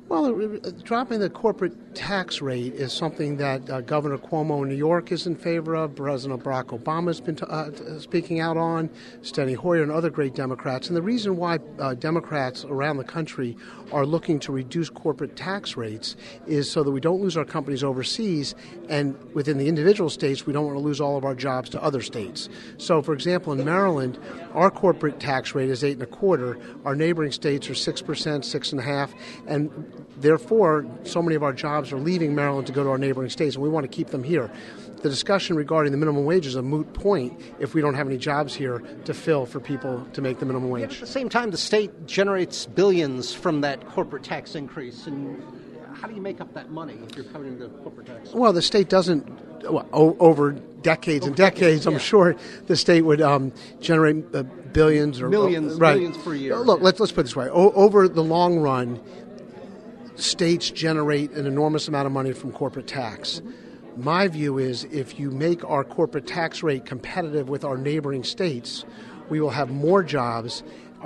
Well, dropping the corporate tax rate is something that Governor Cuomo in New York is in favor of. President Barack Obama has been speaking out on, Steny Hoyer and other great Democrats. And the reason why Democrats around the country are looking to reduce corporate tax rates is so that we don't lose our companies overseas, and within the individual states, we don't want to lose all of our jobs to other states. So, for example, in Maryland, our corporate tax rate is 8.25%. Our neighboring states are 6%, 6.5%, and therefore, so many of our jobs are leaving Maryland to go to our neighboring states, and we want to keep them here. The discussion regarding the minimum wage is a moot point if we don't have any jobs here to fill for people to make the minimum wage. Yet at the same time, the state generates billions from that corporate tax increase. And how do you make up that money if you're cutting the corporate tax? Well, the state doesn't. Over decades and decades, I'm sure the state would generate billions or millions per year. Look, let's put it this way. Over the long run, states generate an enormous amount of money from corporate tax. Mm-hmm. My view is if you make our corporate tax rate competitive with our neighboring states, we will have more jobs,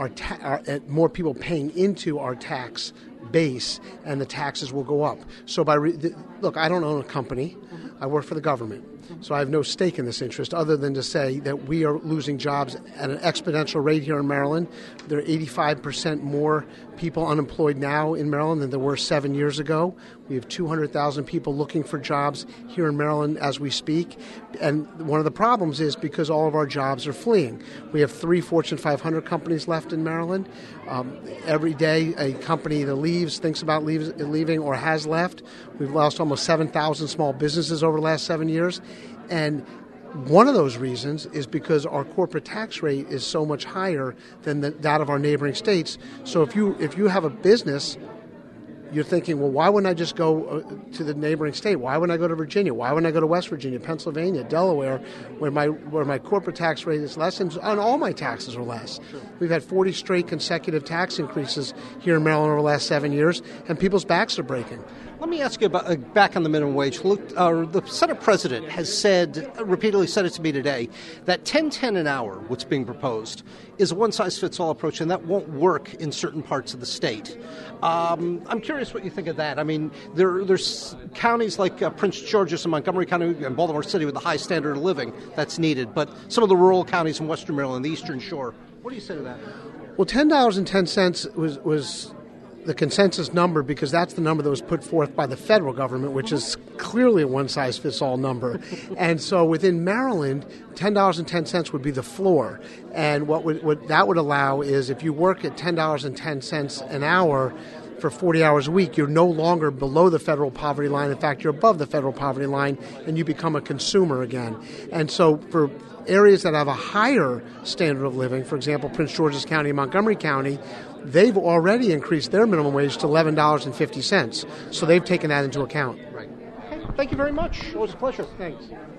more people paying into our tax base, and the taxes will go up. So look, I don't own a company. I work for the government. So I have no stake in this interest other than to say that we are losing jobs at an exponential rate here in Maryland. There are 85% more people unemployed now in Maryland than there were 7 years ago. We have 200,000 people looking for jobs here in Maryland as we speak. And one of the problems is because all of our jobs are fleeing. We have 3 Fortune 500 companies left in Maryland. Every day a company either leaves, thinks about leaving, or has left. We've lost almost 7,000 small businesses over the last 7 years. And one of those reasons is because our corporate tax rate is so much higher than that of our neighboring states. So if you have a business, you're thinking, well, why wouldn't I just go to the neighboring state? Why wouldn't I go to Virginia? Why wouldn't I go to West Virginia, Pennsylvania, Delaware, where my corporate tax rate is less and all my taxes are less? Sure. We've had 40 straight consecutive tax increases here in Maryland over the last 7 years, and people's backs are breaking. Let me ask you about back on the minimum wage. Look, the Senate president has repeatedly said it to me today, that $10.10 an hour, what's being proposed, is a one-size-fits-all approach, and that won't work in certain parts of the state. I'm curious what you think of that. I mean, there's counties like Prince George's and Montgomery County and Baltimore City with a high standard of living that's needed, but some of the rural counties in Western Maryland, the Eastern Shore. What do you say to that? Well, $10.10 was the consensus number because that's the number that was put forth by the federal government, which is clearly a one-size-fits-all number. And so within Maryland, $10.10 would be the floor. And what that would allow is if you work at $10.10 an hour for 40 hours a week, you're no longer below the federal poverty line. In fact, you're above the federal poverty line, and you become a consumer again. And so for areas that have a higher standard of living, for example, Prince George's County and Montgomery County, they've already increased their minimum wage to $11.50. So they've taken that into account. Right. Okay. Thank you very much. It was a pleasure. Thanks.